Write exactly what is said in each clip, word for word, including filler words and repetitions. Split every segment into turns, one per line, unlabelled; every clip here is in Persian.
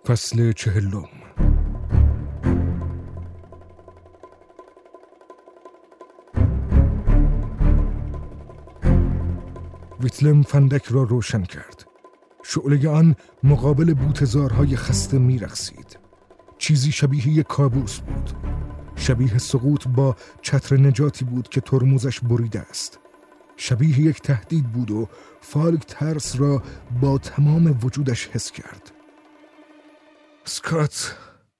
فصل چهلم. ویتلم فندک را روشن کرد. شعله آن مقابل بوتزارهای خسته می رقصید. چیزی شبیه یک کابوس بود. شبیه سقوط با چتر نجاتی بود که ترمزش بریده است. شبیه یک تهدید بود و فالک ترس را با تمام وجودش حس کرد. اسکات!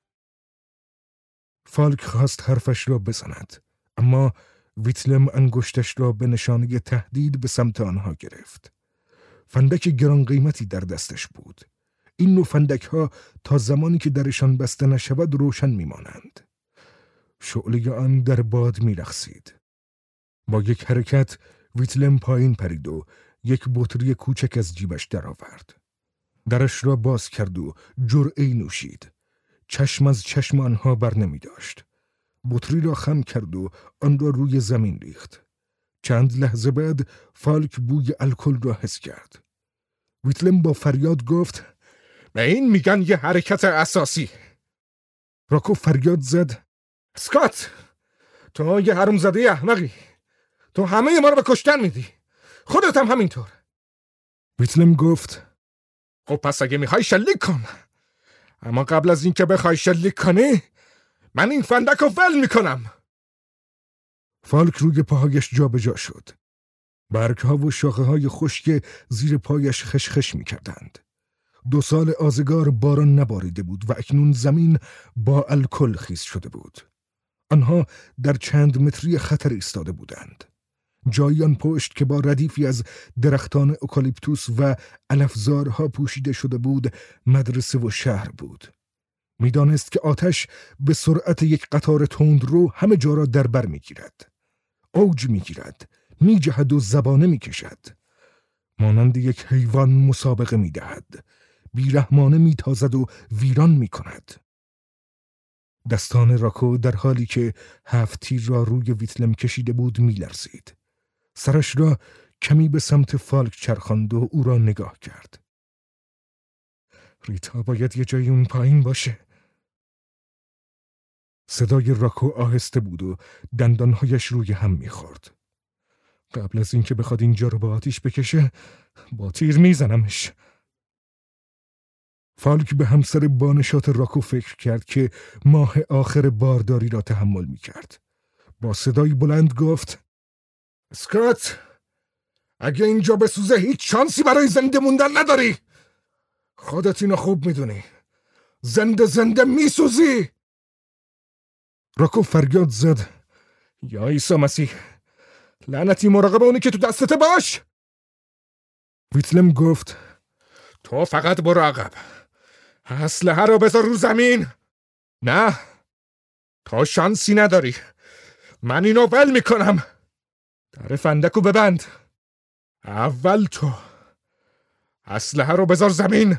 فالک خواست حرفش را بزند، اما ویتلم انگشتش را به نشانه تهدید به سمت آنها گرفت. فندک گران قیمتی در دستش بود. این نوع فندک ها تا زمانی که درشان بسته نشود روشن میمانند. شعله آن در باد میرقصید. با یک حرکت ویتلم پایین پرید و یک بطری کوچک از جیبش درآورد. درش را باز کرد و جرعه‌ای نوشید. چشم از چشم آنها بر نمی داشت. بطری را خم کرد و آن را روی زمین ریخت. چند لحظه بعد فالک بوی الکل را حس کرد. ویتلم با فریاد گفت: به این میگن یه حرکت اساسی. راکو فریاد زد: اسکات! تو یه حرومزاده احمقی. تو همه ما رو به کشتن میدی. خودت هم همینطور. ویتلم گفت: خب پس اگه میخوای شلیک کن، اما قبل از اینکه بخوای شلیک کنی من این فندک رو ول میکنم. فالک روی پاهایش جا به جا شد. برگها و شاخه های خشک زیر پایش خشخش میکردند. دو سال آزگار باران نباریده بود و اکنون زمین با الکل خیس شده بود. آنها در چند متری خطر ایستاده بودند. جایی آن پشت که با ردیفی از درختان اوکالیپتوس و علفزارها پوشیده شده بود مدرسه و شهر بود. میدانست که آتش به سرعت یک قطار تندرو همه جا را در بر میگیرد. اوج میگیرد، میجهد و زبانه میکشد. مانند یک حیوان مسابقه میدهد. بیرحمانه میتازد و ویران میکند. دستان راکو در حالی که هفت تیر را روی ویتلم کشیده بود میلرزید. سرش را کمی به سمت فالک چرخاند و او را نگاه کرد. ریتا باید یه جای اون پایین باشه. صدای راکو آهسته بود و دندانهایش روی هم میخورد. قبل از اینکه بخواد اینجا رو با آتیش بکشه با تیر میزنمش. فالک به همسر بانشات راکو فکر کرد که ماه آخر بارداری را تحمل میکرد. با صدای بلند گفت: اسکات! اگه اینجا بسوزه هیچ شانسی برای زنده موندن نداری. خودت اینو خوب میدونی. زنده زنده میسوزی. راکو فریاد زد: یا عیسی مسیح، لعنتی مراقب اونی که تو دستت باش. ویتلم گفت: تو فقط برو عقب. اسلحه رو بذار رو زمین. نه، تو شانسی نداری. من اینو ول میکنم. در فندکو ببند. اول تو. اسلحه رو بذار زمین.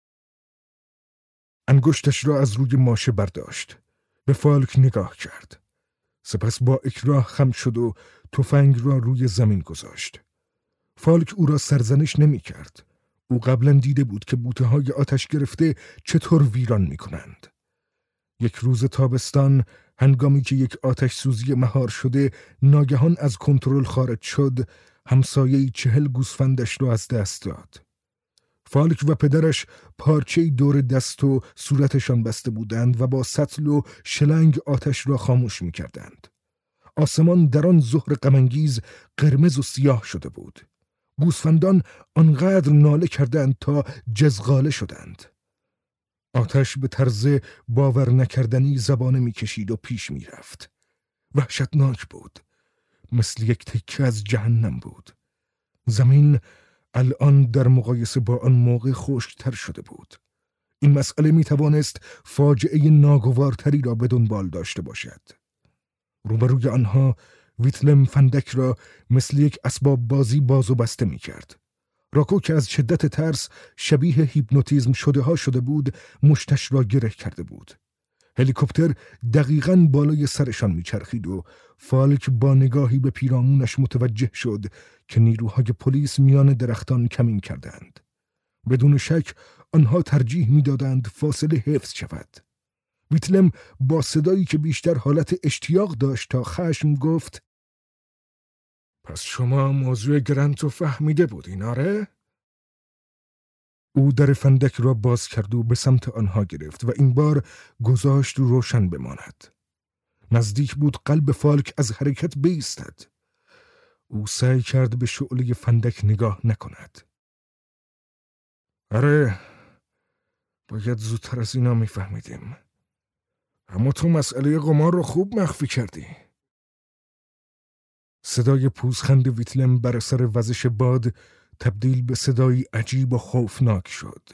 انگشتش را از روی ماشه برداشت. به فالک نگاه کرد. سپس با اکراه خم شد و تفنگ را روی زمین گذاشت. فالک او را سرزنش نمی کرد. او قبلا دیده بود که بوته های آتش گرفته چطور ویران می کنند. یک روز تابستان هنگامی که یک آتش سوزی مهار شده ناگهان از کنترل خارج شد، همسایه چهل گوسفندش را از دست داد. فالک و پدرش پارچه‌ای دور دست و صورتشان بسته بودند و با سطل و شلنگ آتش را خاموش می کردند. آسمان در آن ظهر غم‌انگیز قرمز و سیاه شده بود. گوسفندان آنقدر ناله کردند تا جزغاله شدند. آتش به طرز باور نکردنی زبانه می کشید و پیش می رفت. وحشتناک بود. مثل یک تکه از جهنم بود. زمین الان در مقایسه با آن موقع خشک‌تر شده بود. این مسئله می توانست فاجعه ناگوارتری را به دنبال داشته باشد. روبروی آنها ویتلم فندک را مثل یک اسباب بازی باز و بسته می کرد. راکو که از شدت ترس شبیه هیپنوتیزم شده ها شده بود مشتش را گره کرده بود. هلیکوپتر دقیقاً بالای سرشان میچرخید و فالک با نگاهی به پیرامونش متوجه شد که نیروهای پلیس میان درختان کمین کردند. بدون شک آنها ترجیح می‌دادند فاصله حفظ شود. ویتلم با صدایی که بیشتر حالت اشتیاق داشت تا خشم گفت: پس شما موضوع گرنتو فهمیده بودین، آره؟ او در فندک را باز کرد و به سمت آنها گرفت و این بار گذاشت روشن بماند. نزدیک بود قلب فالک از حرکت بایستد. او سعی کرد به شعله فندک نگاه نکند. آره، باید زودتر از اینا میفهمیدیم. اما تو مسئله قمار رو خوب مخفی کردی. صدای پوزخند ویتلم بر اثر وزش باد تبدیل به صدایی عجیب و خوفناک شد.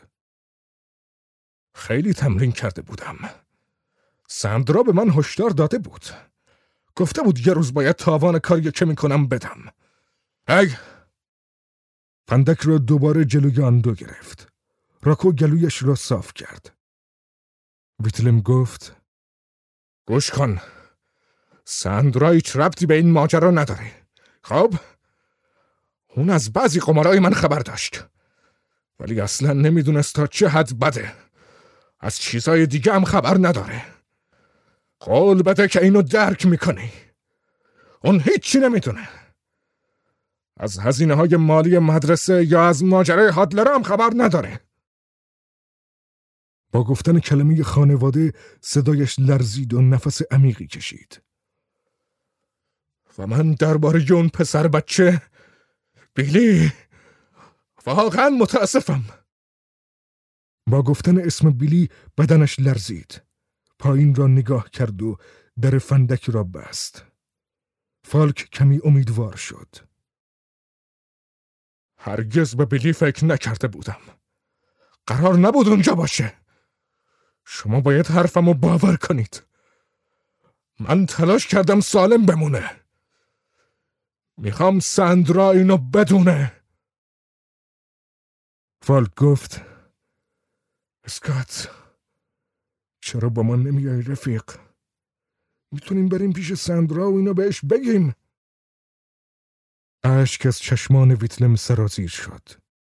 خیلی تمرین کرده بودم. ساندرا به من هشدار داده بود. گفته بود یه روز باید تاوان کاری که میکنم بدم. ای! فندک را دوباره جلوی آن دو گرفت. راکو گلویش را صاف کرد. ویتلم گفت: گوش کن. ساندرا هیچ ربطی به این ماجرا نداره. خب؟ اون از بعضی قمارای من خبر داشت. ولی اصلا نمیدونست تا چه حد بده. از چیزای دیگه هم خبر نداره. قول بده که اینو درک میکنی. اون هیچی نمیدونه. از هزینه های مالی مدرسه یا از ماجرای هادلر هم خبر نداره. با گفتن کلمه خانواده صدایش لرزید و نفس عمیقی کشید. و من درباره اون پسر بچه بیلی واقعا متاسفم. با گفتن اسم بیلی بدنش لرزید. پایین را نگاه کرد و در فندک را بست. فالک کمی امیدوار شد. هرگز به بیلی فکر نکرده بودم. قرار نبود اونجا باشه. شما باید حرفمو باور کنید. من تلاش کردم سالم بمونه. میخوام ساندرا اینو بدونه. فالک گفت: اسکات، چرا با من نمیای رفیق؟ میتونیم بریم پیش ساندرا و اینو بهش بگیم. اشک از چشمان ویتلم سرازیر شد.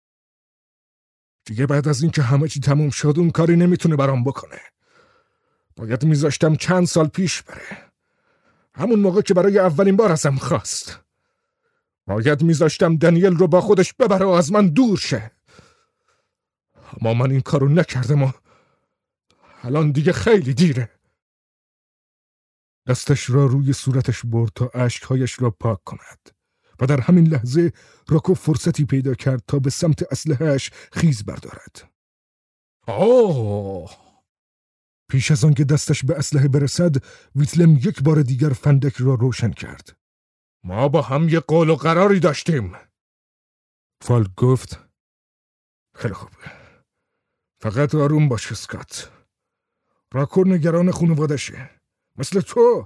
دیگه بعد از این که همه چی تموم شد اون کاری نمیتونه برام بکنه. باید میذاشتم چند سال پیش بره. همون موقع که برای اولین بار ازم خواست. باید میذاشتم دنیل رو با خودش ببره و از من دور شه. اما من این کارو نکردم و الان دیگه خیلی دیره. دستش را روی صورتش برد تا اشکهایش را پاک کند و در همین لحظه راکو فرصتی پیدا کرد تا به سمت اسلحه‌اش خیز بردارد. اوه! پیش از آن که دستش به اسلحه برسد، ویتلم یک بار دیگر فندک را روشن کرد. ما با هم یه قول و قراری داشتیم. فالک گفت: خیلی خوب. فقط آروم باش اسکات. راکو نگران خانوادشه. مثل تو.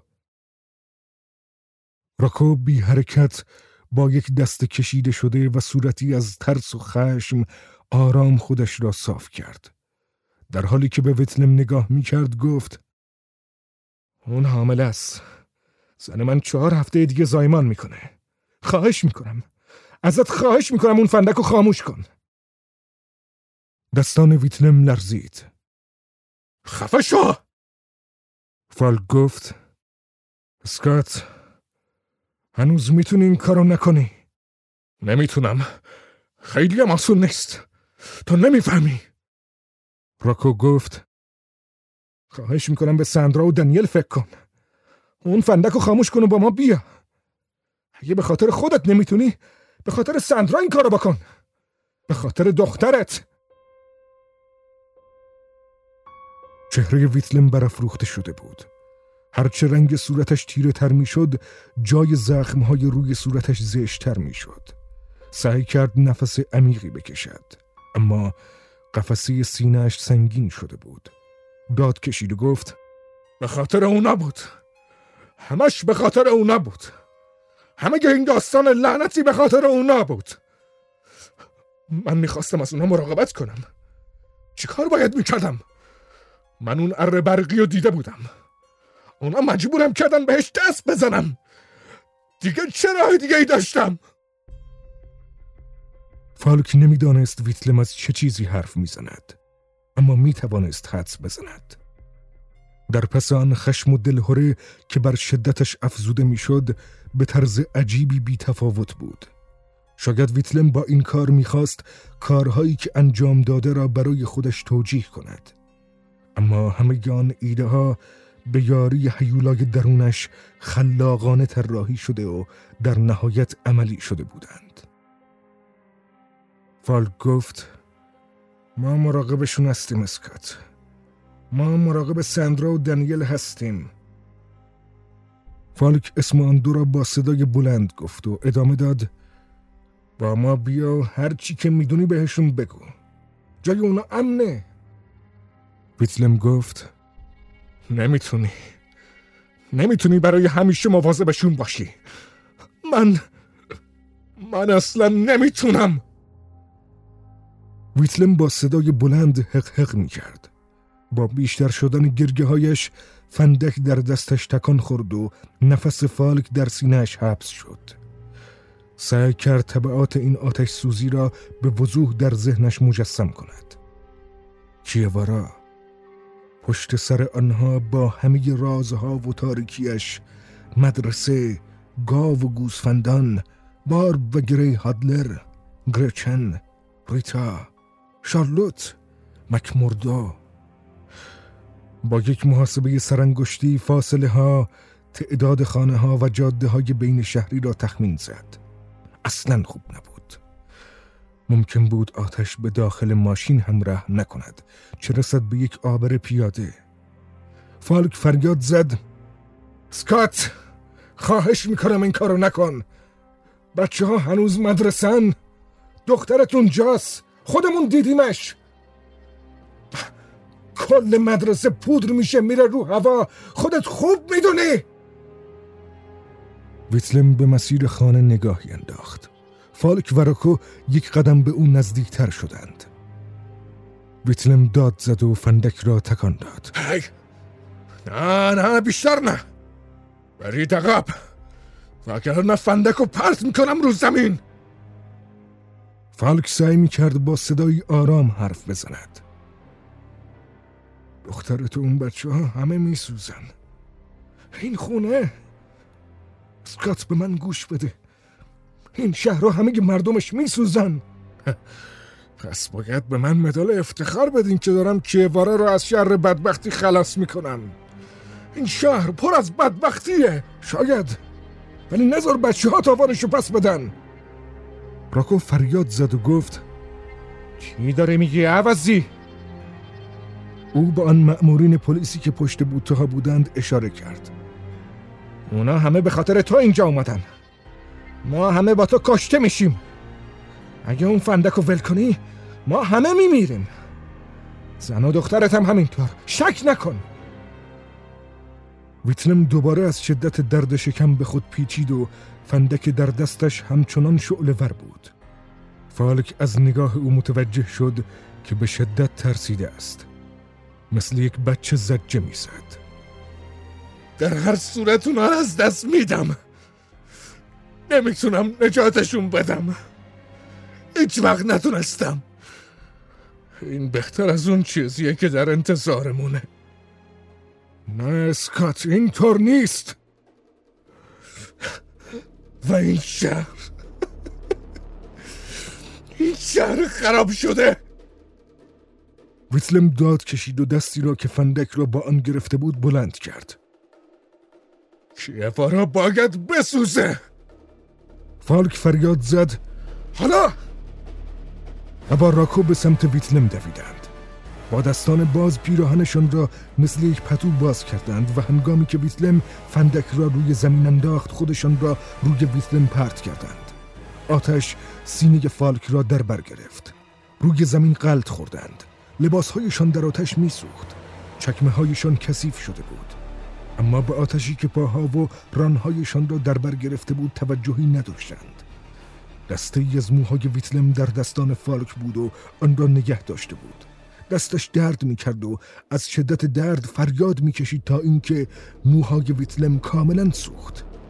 راکو بی حرکت با یک دست کشیده شده و صورتی از ترس و خشم آرام خودش را صاف کرد. در حالی که به ویتلم نگاه می کرد گفت: اون حامله است. زن من چهار هفته دیگه زایمان میکنه. خواهش میکنم. ازت خواهش میکنم اون فندک رو خاموش کن. دستان ویتلم لرزید. خفه شو! فالک گفت: اسکات، هنوز میتونی این کارو نکنی. نمیتونم. خیلی هم آسون نیست. تو نمیفهمی. راکو گفت: خواهش میکنم به ساندرا و دنیل فکر کن. اون فندک رو خاموش کن و با ما بیا. اگه به خاطر خودت نمیتونی، به خاطر ساندرا این کارو بکن. به خاطر دخترت. چهره ویتلم برافروخته شده بود. هرچه رنگ صورتش تیره تر می شد، جای زخمهای روی صورتش زشتر می شد. سعی کرد نفس عمیقی بکشد، اما قفسه سینه‌اش سنگین شده بود. داد کشید و گفت: به خاطر اونا بود. همش به خاطر اونا بود. همه این داستان لعنتی به خاطر اونا بود. من میخواستم از اونا مراقبت کنم. چی کار باید میکردم؟ من اون اره برقی رو دیده بودم. اونا مجبورم کردن بهش دست بزنم. دیگه چه راه دیگه ای داشتم؟ فالک نمیدانست ویتلم از چه چیزی حرف میزند، اما میتوانست حدس بزند. در پس آن خشم و دلهره که بر شدتش افزوده میشد به طرز عجیبی بی تفاوت بود. شاید ویتلم با این کار میخواست کارهایی که انجام داده را برای خودش توجیه کند، اما همه آن ایده ها به یاری هیولای درونش خلاقانه طراحی شده و در نهایت عملی شده بودند. فالک گفت: ما مراقبشون هستیم اسکات. ما مراقب ساندرا و دانیل هستیم. فالک اسم آن دو را با صدای بلند گفت و ادامه داد: با ما بیا، هر چی که میدونی بهشون بگو. جای اونا امنه. ویتلم گفت: نمیتونی نمیتونی برای همیشه مواظبشون باشی. من من اصلا نمیتونم. ویتلم با صدای بلند حق حق میکرد. با بیشتر شدن گرگه هایش فندک در دستش تکان خورد و نفس فالک در سینه‌اش حبس شد. سعی کرد تبعات این آتش سوزی را به وضوح در ذهنش مجسم کند. چیوارا، پشت سر آنها با همه رازها و تاریکیش، مدرسه، گاو و گوسفندان، بارب و گری هادلر، گرچن، ریتا، شارلوت، مکموردو. با یک محاسبه سرانگشتی فاصله ها، تعداد خانه ها و جاده های بین شهری را تخمین زد. اصلاً خوب نبود. ممکن بود آتش به داخل ماشین هم رحم نکند، چه رسد به یک آبر پیاده. فالک فریاد زد: اسکات، خواهش میکنم این کارو نکن. بچه ها هنوز مدرسن. دخترت اونجاست. خودمون دیدیمش. کل مدرسه پودر میشه میره رو هوا. خودت خوب میدونی. ویتلم به مسیر خانه نگاهی انداخت. فالک و راکو یک قدم به اون نزدیکتر شدند. ویتلم داد زد و فندک را تکان داد. هی! نه نه بیشتر نه. برید عقب، وگرنه فندک رو پرت میکنم رو زمین. فالک سعی میکرد با صدای آرام حرف بزند. دخترت و اون بچه ها همه میسوزن. این خونه، اسکات به من گوش بده، این شهر همه مردمش میسوزن. پس باید به من مدال افتخار بدین که دارم کیوارا رو از شر بدبختی خلاص میکنم. این شهر پر از بدبختیه شاید، ولی نذار بچه ها تاوانشو پس بدن. راکو فریاد زد و گفت: چی داره میگی عوضی؟ او به آن مأمورین پلیسی که پشت بوته ها بودند اشاره کرد. اونا همه به خاطر تو اینجا اومدن. ما همه با تو کشته میشیم. اگه اون فندک رو ول کنی ما همه میمیریم. زن و دخترت هم همینطور، شک نکن. ویتلم دوباره از شدت درد شکم به خود پیچید و فندک در دستش همچنان شعله ور بود. فالک از نگاه او متوجه شد که به شدت ترسیده است. مثل یک بچه زجه میزد. در هر صورت اونا از دست میدم. نمیتونم نجاتشون بدم. هیچ وقت نتونستم. این بهتر از اون چیزیه که در انتظارمونه. نه اسکات، این طور نیست. و این شهر این شهر خراب شده. ویتلم داد کشید و دستی را که فندک را با آن گرفته بود بلند کرد. کیوارا باید بسوزه. فالک فریاد زد: حالا! و با راکو به سمت ویتلم دویدند. با دستان باز پیراهنشان را مثل یک پتو باز کردند و هنگامی که ویتلم فندک را روی زمین انداخت خودشان را روی ویتلم پرت کردند. آتش سینه فالک را در بر گرفت. روی زمین غلط خوردند. لباسهایشان در آتش میسوخت. چکمه هایشان کثیف شده بود. اما به آتشی که پاها و رانهایشان را در بر گرفته بود توجهی نداشتند. دسته ای از موهای ویتلم در دستان فالک بود و آن را نگه داشته بود. دستش درد میکرد و از شدت درد فریاد میکشید تا اینکه موهای ویتلم کاملا سوخت.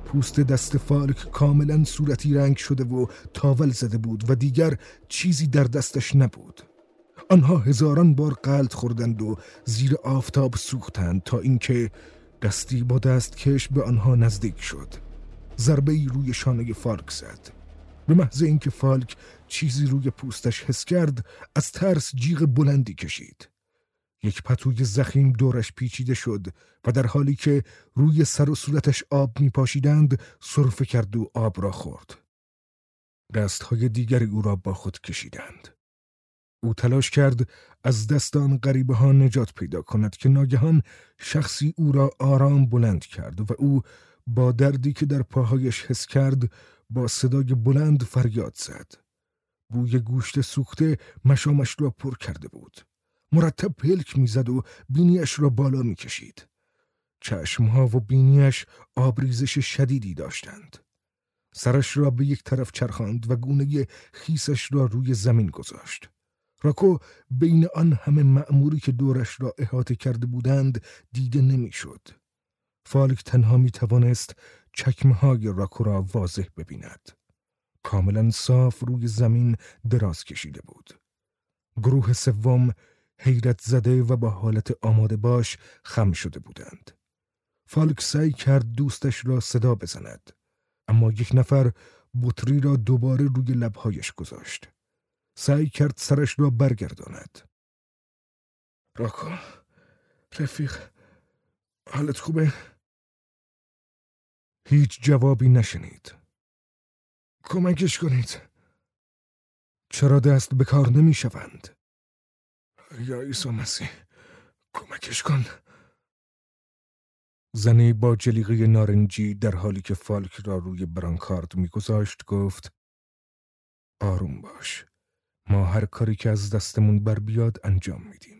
پوست دست فالک کاملا صورتی رنگ شده و تاول زده بود و دیگر چیزی در دستش نبود. آنها هزاران بار غلط خوردند و زیر آفتاب سوختند تا اینکه دستی با دست کش به آنها نزدیک شد. ضربه‌ای روی شانه فالک زد. به محض اینکه فالک چیزی روی پوستش حس کرد، از ترس جیغ بلندی کشید. یک پتوی زخیم دورش پیچیده شد و در حالی که روی سر و صورتش آب می پاشیدند سرفه کرد و آب را خورد. دستهای دیگری او را با خود کشیدند. او تلاش کرد از دستان غریبه ها نجات پیدا کند که ناگهان شخصی او را آرام بلند کرد و او با دردی که در پاهایش حس کرد با صدای بلند فریاد زد. بوی گوشت سوخته مشامش را پر کرده بود. مرتب پلک میزد و بینیش را بالا میکشید. چشمها و بینیش آبریزش شدیدی داشتند. سرش را به یک طرف چرخاند و گونه خیسش را روی زمین گذاشت. راکو بین آن همه مأموری که دورش را احاطه کرده بودند دیده نمیشد. فالک تنها می توانست چکمه های راکو را واضح ببیند. کاملا صاف روی زمین دراز کشیده بود. گروه سوم حیرت زده و با حالت آماده باش خم شده بودند. فالک سعی کرد دوستش را صدا بزند، اما یک نفر بطری را دوباره روی لبهایش گذاشت. سعی کرد سرش را برگرداند. راکو، رفیق، حالت خوبه؟ هیچ جوابی نشنید. کمکش کنید. چرا دست به کار نمی شوند؟ یا عیسی مسیح، کمکش کن. زنی با جلیقه نارنجی در حالی که فالک را روی برانکارد می گذاشت گفت: آروم باش. ما هر کاری که از دستمون بر بیاد انجام میدیم.